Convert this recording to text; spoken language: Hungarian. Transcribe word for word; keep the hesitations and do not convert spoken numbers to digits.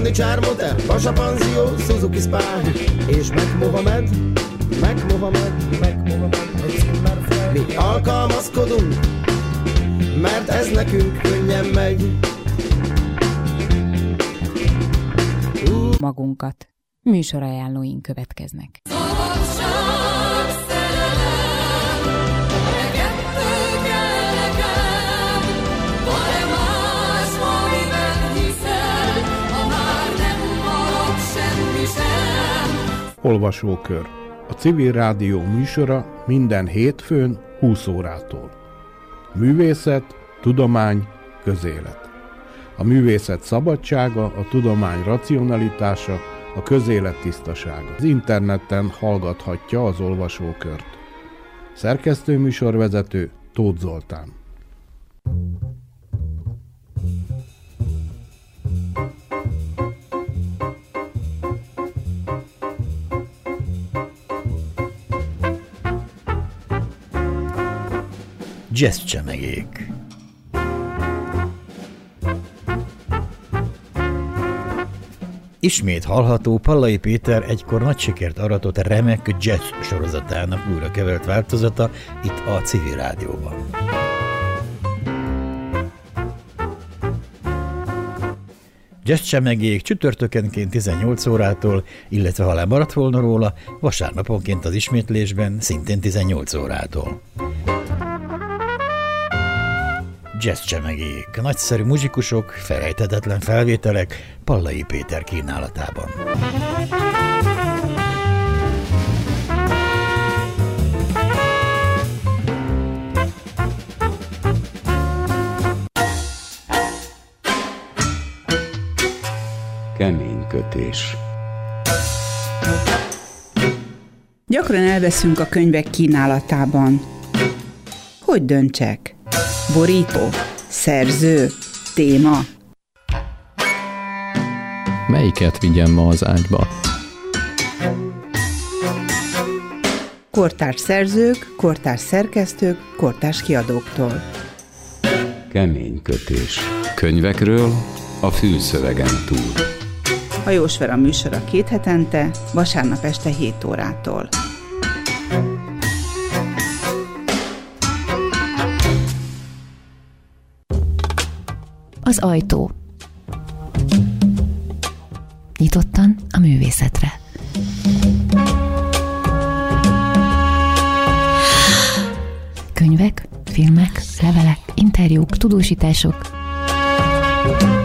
Andi Csármotel, Basa Panzió, Suzuki Spy és Mac Mohamed, Mac Mohamed, Mac Mohamed. Mi alkalmazkodunk, mert ez nekünk könnyen megy. Uh. Magunkat. Műsorajánlóink következnek. Olvasókör. A Civil Rádió műsora minden hétfőn húsz órától. Művészet, tudomány, közélet. A művészet szabadsága, a tudomány racionalitása, a közélet tisztasága. Az interneten hallgathatja az olvasókört. Szerkesztő műsorvezető Tóth Zoltán. Jazzcsemegék. Ismét hallható Pallai Péter egykor nagy sikert aratott remek jazz sorozatának újra kevert változata itt a Civil Rádióban. Jazzcsemegék csütörtökenként tizennyolc órától, illetve ha lemaradt volna róla, vasárnaponként az ismétlésben szintén tizennyolc órától. Jazzcsemegék, nagyszerű muzsikusok, felejthetetlen felvételek Pallai Péter kínálatában. Keménykötés. Gyakran elveszünk a könyvek kínálatában. Hogy döntsek? Borító, szerző, téma. Melyiket vigyem ma az ágyba? Kortárs szerzők, kortárs szerkesztők, kortárs kiadóktól. Keménykötés. Könyvekről a fülszövegen túl. Hajós Vera műsora két hetente, vasárnap este hét órától. Az ajtó. Nyitottan a művészetre. Könyvek, filmek, levelek, interjúk, tudósítások.